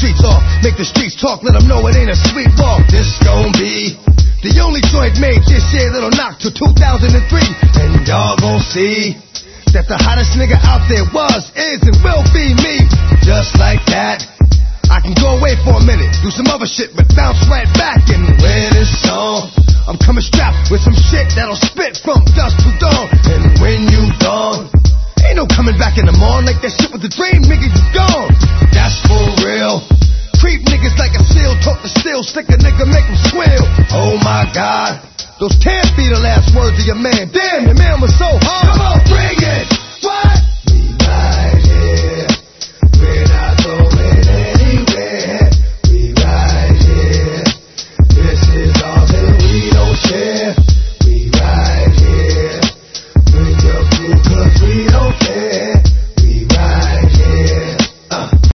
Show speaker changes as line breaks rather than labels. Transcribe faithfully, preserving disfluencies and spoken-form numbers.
streets off. Make the streets talk, let them know it ain't a sweet walk. This gon' be the only joint made this year that'll knock till two thousand three. And y'all gon' see that the hottest nigga out there was, is, and will be me. Just like that, I can go away for a minute, do some other shit, but bounce right back. And when it's on, I'm coming strapped with some shit that'll spit from dusk to dawn. And when you gone, ain't no coming back in the morning. Like that shit with the dream, nigga, you gone. That's for real. Creep niggas like a seal, talk to steel, stick a nigga, make him squeal. Oh my God, those can't be the last words of your man. Damn, your man was so hard.